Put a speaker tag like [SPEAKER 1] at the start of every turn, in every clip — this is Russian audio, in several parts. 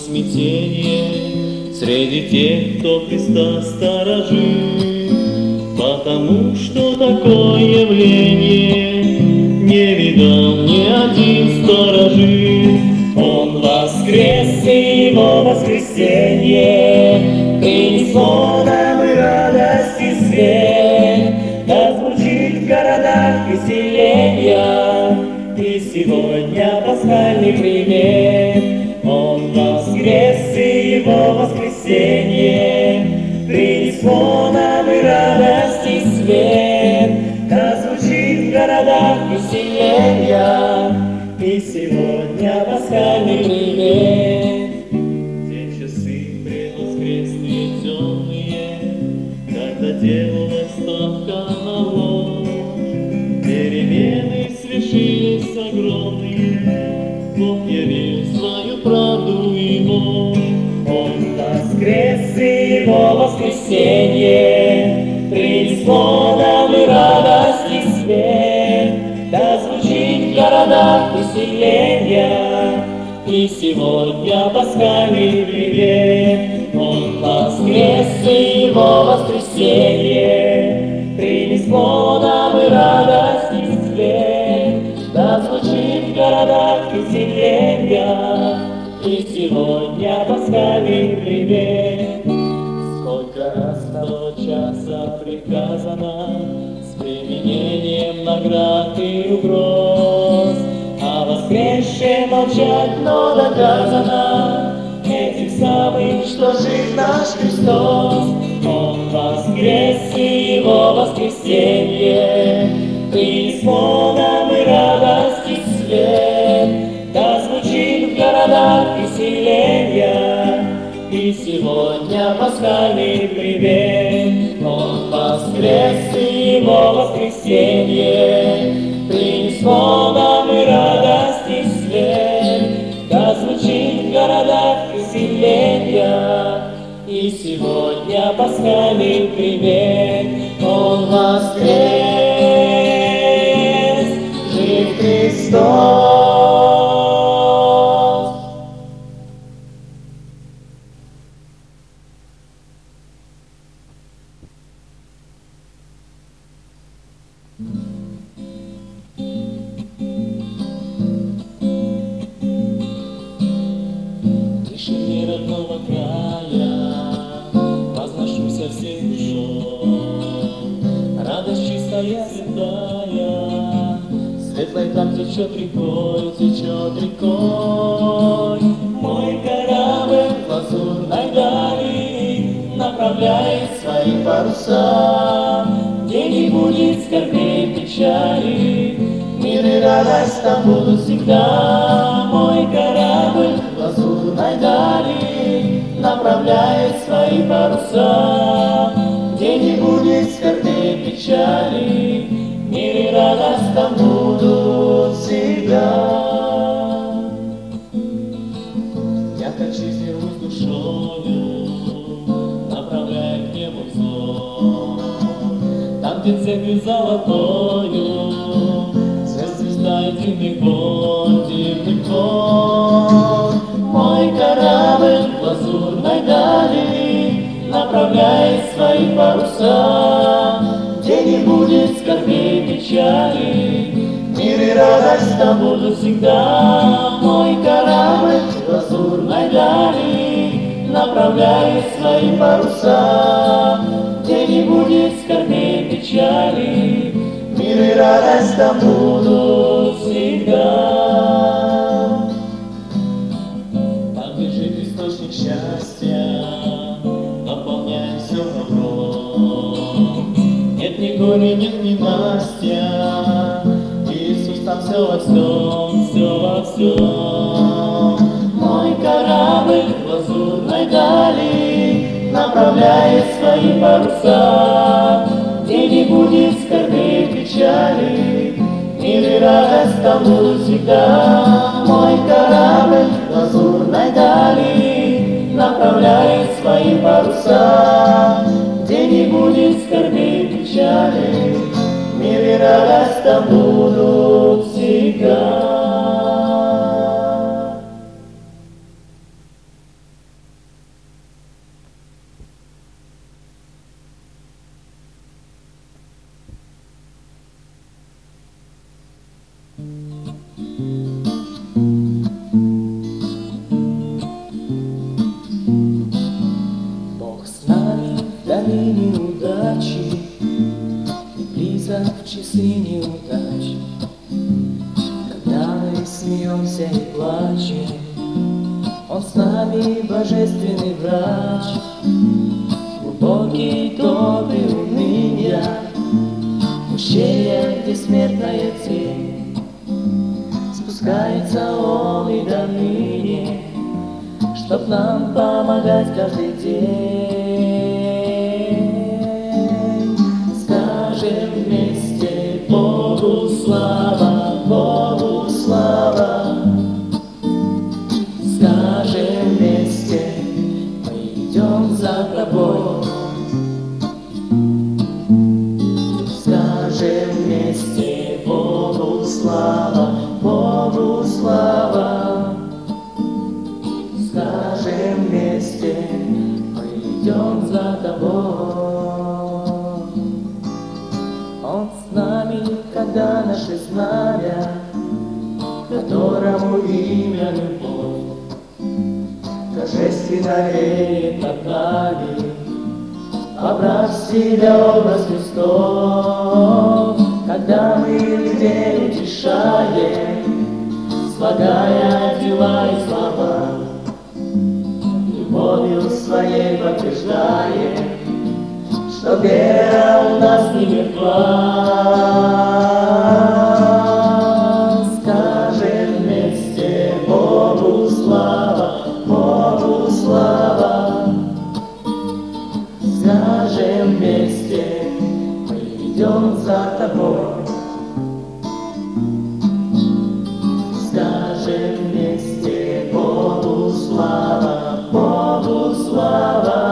[SPEAKER 1] смятение среди тех, кто Христа сторожит, потому что такое явление не видал ни один сторожит. Он воскрес, и Его воскресенье принесло нам и радость, и свет. Да звучит в городах веселья, и сегодня пасхальный привет. Он воскрес, и Его воскресенье принесло нам и радость, и свет. Да звучит в городах веселья, и сегодня пасхальный привет. Те часы предвоскресные темные, когда делалась ставка на ложь, перемены свершились огромные, Бог явил свою правду и мощь. Он воскрес, и Его воскресенье принесло нам и радость, и свет. Да звучит в городах веселья, и сегодня пасхальный привет. Он воскрес, и Его воскресенье принесло нам и радость, и свет. Да звучит в городах веселья, и сегодня пасхальный привет. Сколько раз того часа приказано с применением наград и угроз, а воскресшее молчать, но доказано этим самым, что жив наш Христос. Он воскрес, и Его воскресенье принесло нам и радость, и свет. Да звучит в городах веселья, и сегодня пасхальный привет. Он воскрес, и Его воскресенье принесло нам и радость, и свет. Да звучит в городах веселья, и сегодня пасхальный привет. Он воскрес, жив Христос. В тишине родного края возношуся всей душой. Радость чистая, святая, светлой там течет рекой, течет рекой. Мой корабль в лазурной дали направляет свои паруса, где не будет скорбей, печали, мир и радость там будут всегда. Мой корабль в лазурной дали направляет свои паруса, где не будет скорбей, печали, мир и радость там будут всегда. Я как чистилась душою, направляя к небу взор, там, где цепью золотою свет звезда и дивных гор, дивных гор. Мой корабль в лазурной дали направляет свои паруса, где не будет скорбей, печали, мир и радость там будут всегда. Мой корабль в лазурной дали направляет свои паруса, где не будет скорбей, печали, мир и радость там будут всегда. Там лежит источник счастья, наполняет все добро. Нет ни горе, нет ни настя, Иисус там все во всем, все во всем. Мой корабль в лазурной дали направляет свои паруса, где не будет скорбей, печали, мир и радость там будут всегда. Мой корабль в лазурной дали направляет свои паруса, где не будет скорбей, печали, мир и радость там будут всегда. всегда. Бог с нами в долине удачи и близок в часы неудач. Когда мы смеемся и плачем, Он с нами божественный врач. Глубокий добрый уныния, ущелье, где смертная тень, спускается Он и до ныне, чтоб нам помогать каждый день. Скажем вместе: Богу слава, Богу слава. Скажем вместе: мы идем за тобой. Скажем вместе: Богу слава, Богу слава. Скажем вместе: мы идем за тобой. Он с нами, когда наши знамя, которому имя любовь, торжественно реет над нами, образ себя, образ Христов. Когда мы людей утешаем, слагая дела и слова, любовью своей подтверждаем, что вера у нас не мертва. Скажем вместе: Богу слава, Богу слава. Скажем вместе: мы идем за тобой. Скажем вместе: Богу слава, Богу слава.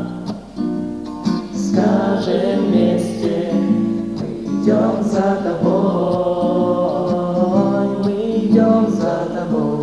[SPEAKER 1] Скажем вместе: мы идем за тобой, мы идем за тобой.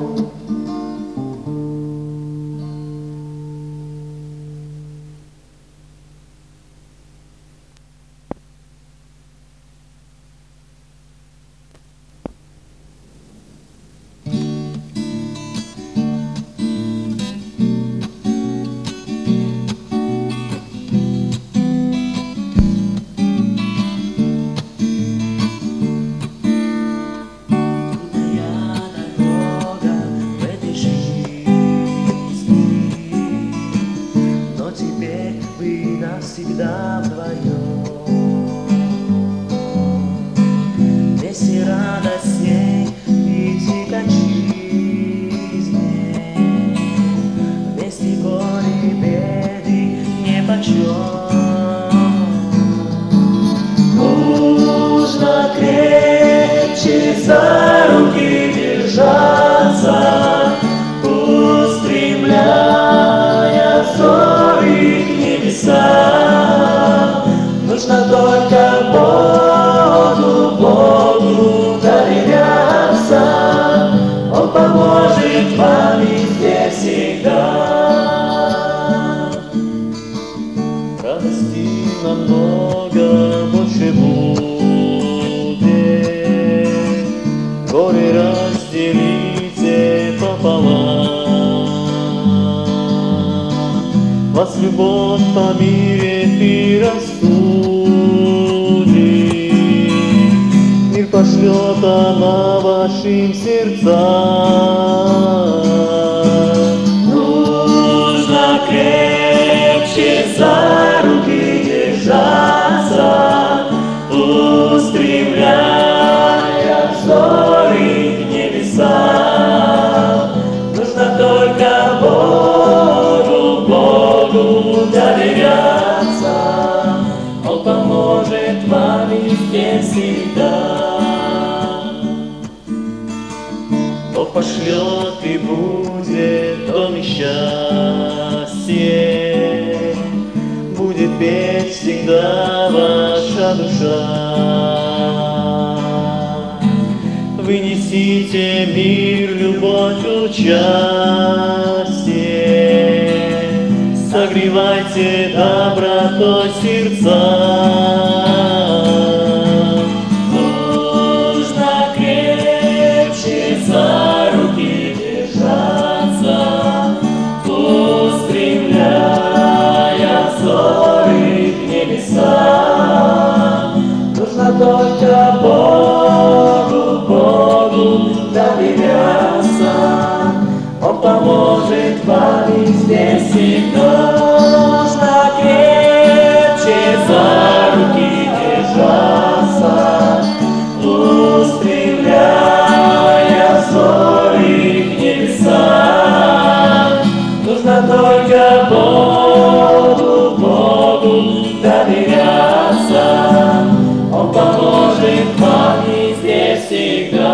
[SPEAKER 2] Навсегда вдвоем, вместе радостней идти к отчизне, вместе горе и беды нипочем. Нужно крепче за руки держаться, устремляя взоры к небесам. Нужно только Богу доверяться. Он поможет вам везде всегда.
[SPEAKER 1] Радости намного больше будет, горе разделите пополам. Вас любовь помирит и рассудит, мир пошлет она вашим сердцам.
[SPEAKER 2] Нужно крепче за руки держаться, устремляя взоры к небесам. Нужно только Богу доверяться. Он поможет вам везде всегда.
[SPEAKER 1] Бог пошлет и будет дом и счастье, будет петь всегда ваша душа. Вы несите мир, любовь, участие, согревайте добротой сердца.
[SPEAKER 2] Нужно крепче доверяться. Он поможет вам везде всегда. Нужно крепче за руки держаться, устремляя взоры к небесам. Нужно только Богу доверяться. Он поможет вам везде всегда.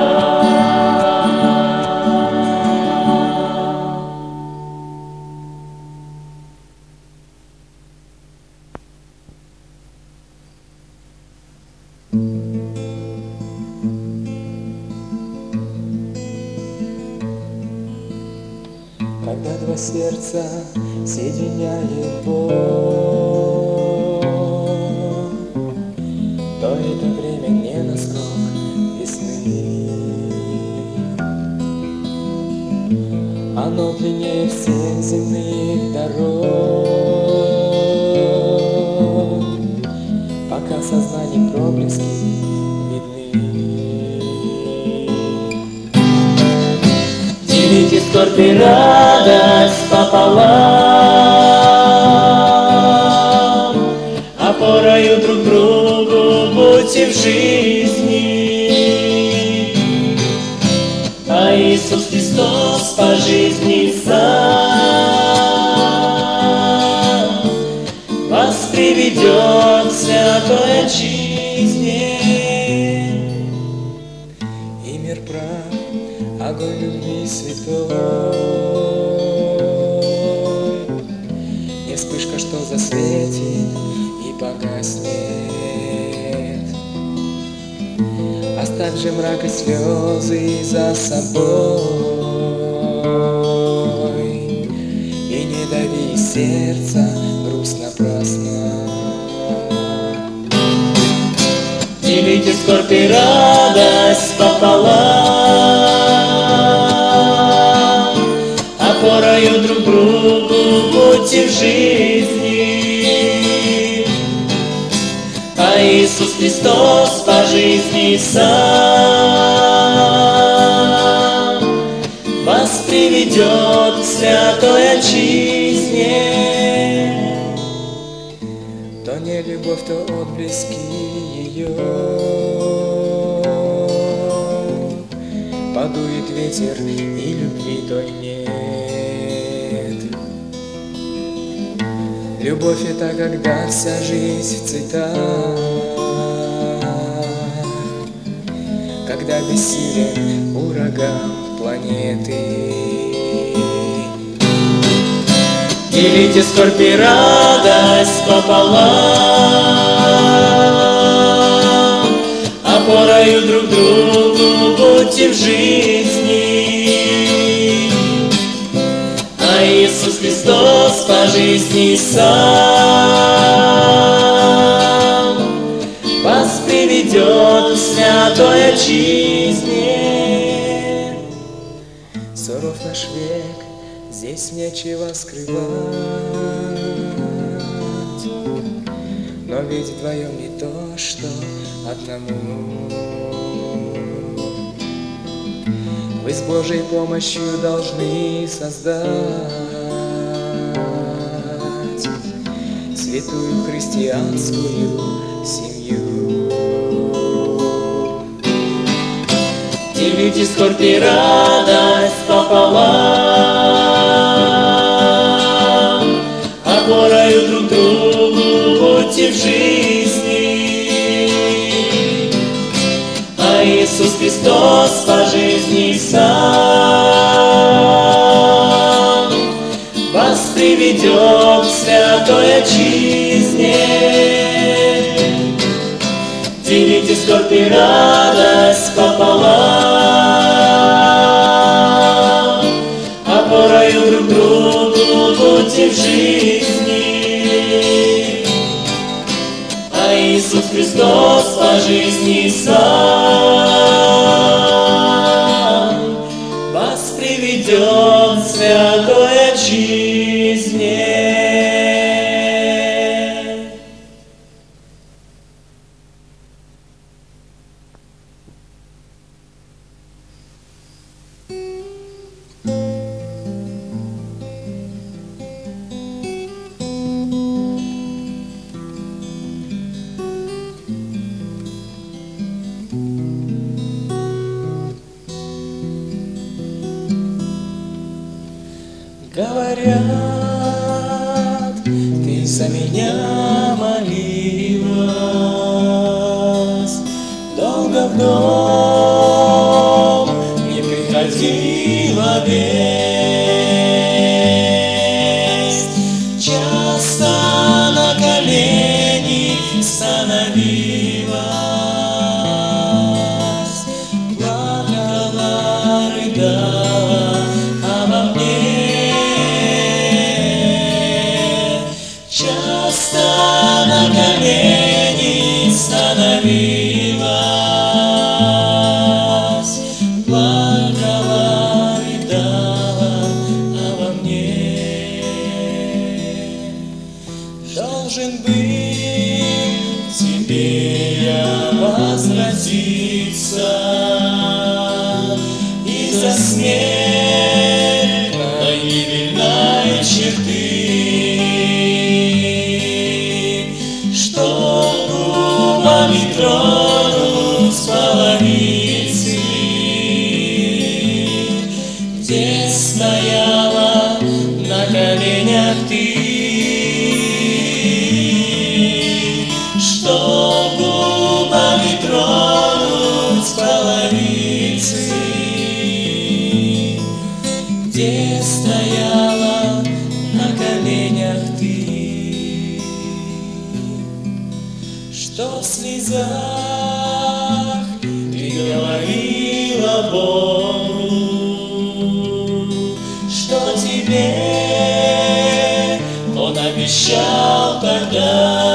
[SPEAKER 3] Когда два сердца соединяет Бог, то это время не на срок весны. Оно длиннее всех земных дорог, пока в сознании проблески видны.
[SPEAKER 2] Делите скорбь и радость пополам, опорою друг другу будьте в жизни. А Иисус Христос по жизни сам вас приведет к святой отчизне.
[SPEAKER 3] И мир прав, огонь любви святой, не вспышка, что засветит и погаснет. Оставь же мрак и слезы за собой, и не дави сердце грусть напрасно.
[SPEAKER 2] Делите скорбь и радость пополам, опорою друг другу будьте в жизни. А Иисус Христос по жизни сам вас приведет к святой отчизне.
[SPEAKER 3] То не любовь, то отблески ее. Подует ветер, и любви той нет. Любовь — это когда вся жизнь в цветах, когда бессилен ураган планеты.
[SPEAKER 2] Делите скорбь и радость пополам, опорою друг другу будьте в жизни. А Иисус Христос по жизни сам вас приведет к святой отчизне.
[SPEAKER 3] Суров наш век, здесь нечего скрывать, но ведь вдвоем не то, что одному. Вы с Божьей помощью должны создать святую христианскую семью.
[SPEAKER 2] Делите скорбь и радость пополам, опорою друг другу будьте в жизни. А Иисус Христос по жизни сам вас приведет к святой отчизне. Делите скорбь и радость пополам, опорою друг другу будьте в жизни. А Иисус Христос по жизни сам вас приведет к святой отчизне.
[SPEAKER 3] Говорят, ты за меня молилась, долго в дом не приходила весть, часто на колени становилась, плакала, рыдала обо мне. Часто на колени становилась, плакала, рыдала обо мне. Должен быть тебе я возвратиться из-за смерть погибельной черты. Тронуть с половицы, где стояла на коленях ты, чтоб губами тронуть с половицы, где стояла на коленях ты. Что в слезах ты говорила Богу, что тебе Он обещал тогда.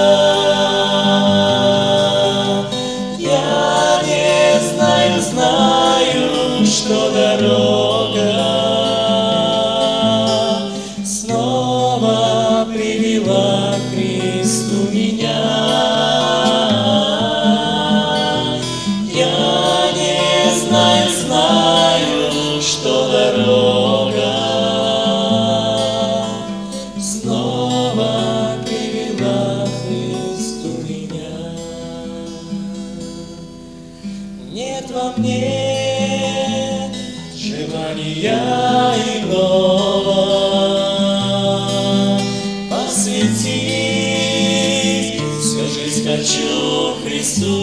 [SPEAKER 3] Я не знаю, что дорога снова привела к Христу меня. Знаю, что дорога снова привела к Христу меня. Нет во мне желания иного посвятить всю жизнь хочу Христу.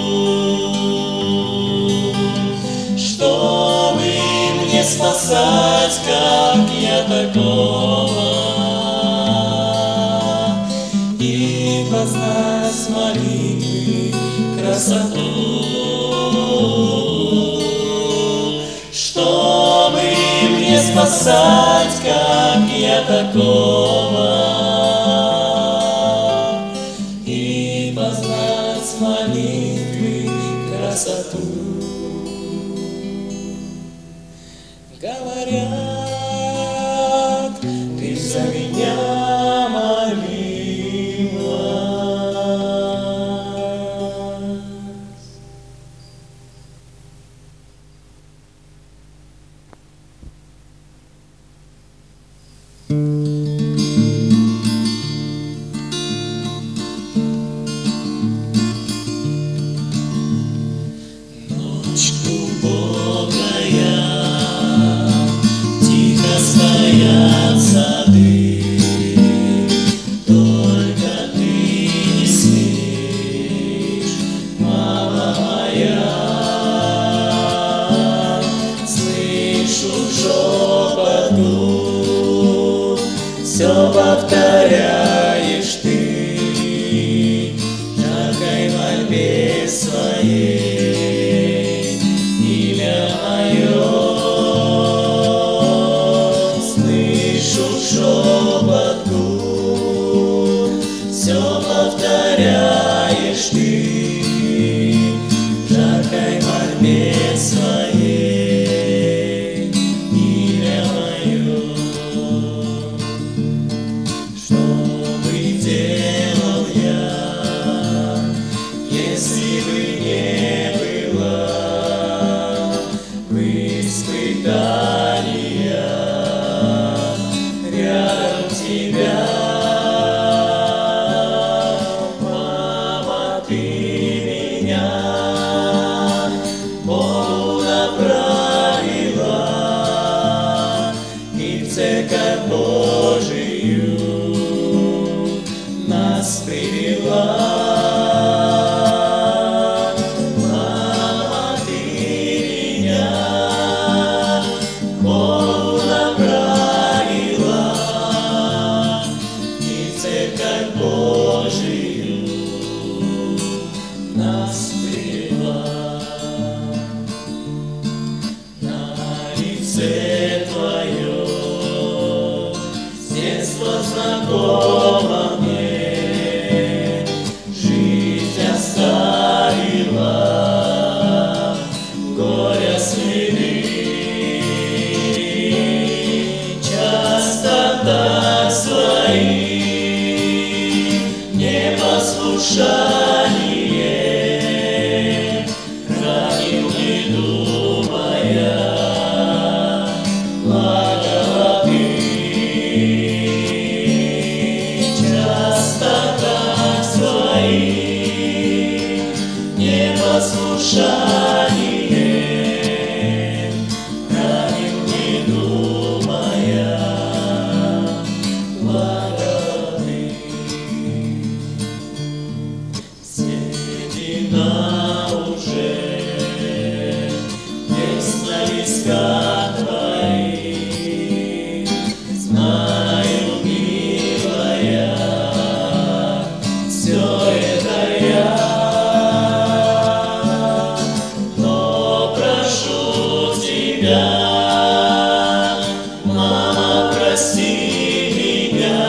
[SPEAKER 3] Чтобы мне спасать, как я такого, и познать с молитвы красоту. Чтобы мне спасать, как я такого, и познать с молитвы красоту. Говорят, ты за меня молилась. Ночь глубокая, стоят сады, только ты не спишь, мама моя. Слышу шепот губ, все повторяешь ты, жаркой мольбе своей, имя мое. Шепот губ, все повторяешь ты, жаркой мольбе своей, имя мое. Что бы делал я, если бы не было в испытаниях рядом тебя, мама, ты меня Богу направила, и в церковь
[SPEAKER 2] Церковь Божию нас привела. Мама, ты меня Богу направила, и Церковь Божию нас привела. На лице Твоем с детства знакомо мне жизнь оставила, горя следы. Часто так своим непослушание ранил, не думая, благо Ты. Часто так своим непослушание ранил, не думая, благо Ты. Седина уже есть на висках Твоих, знаю, милая, все это я, но прошу Тебя, мама, прости меня,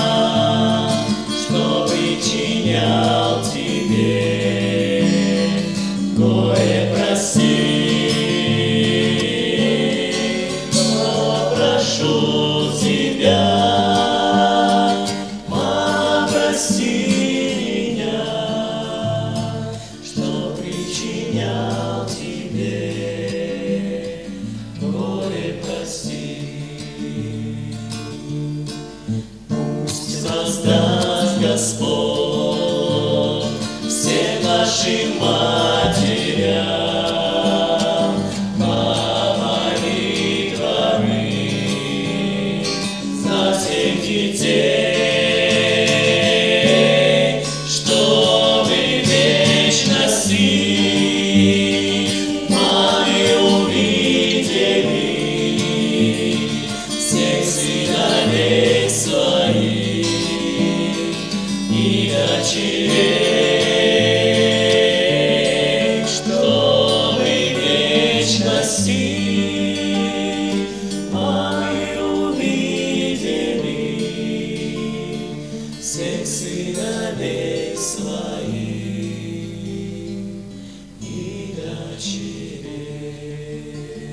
[SPEAKER 2] что причинял Тебе горе, прости. Но прошу Тебя, мама, прости меня, что причинял Тебе горе, прости. Пусть воздаст Господь всем нашим матерям по молитвами за всех детей, чтобы в вечности мамы увидели всех сыновей своих и дочерей, чтобы в вечности мамы увидели всех сыновей своих и дочерей.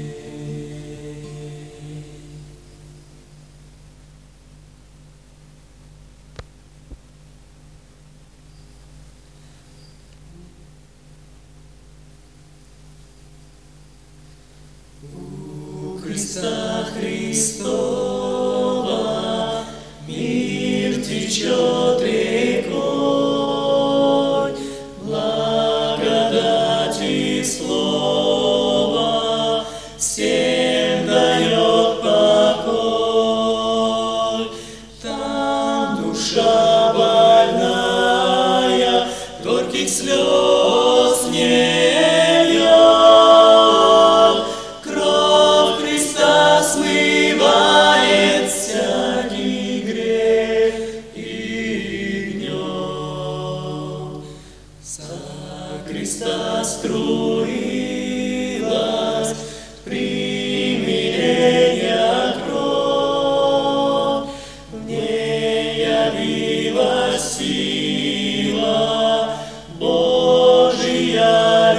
[SPEAKER 2] У креста Христова мир течет рекой, благодать и слово всем дает покой. Там душа больная горьких слез не льет, кровь Христа смывает всякий грех и гнет. За креста струилась примирения кровь, в ней явилась сила Божия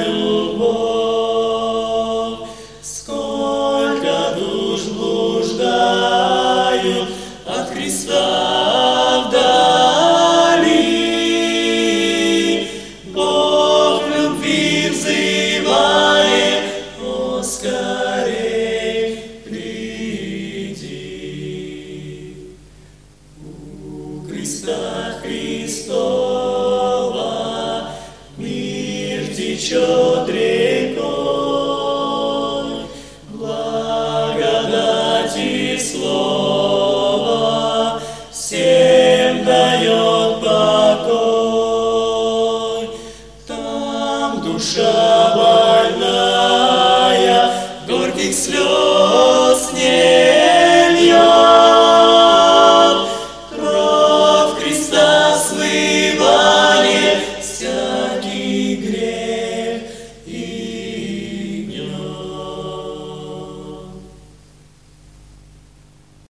[SPEAKER 2] любовь. Сколько душ блуждают от Христа вдали, Бог любви взывает, о, скорей приди. У креста Христова мир течет рекой, благодать и слово душа больная, горьких слез не льет. Кровь Христа смывает всякий грех.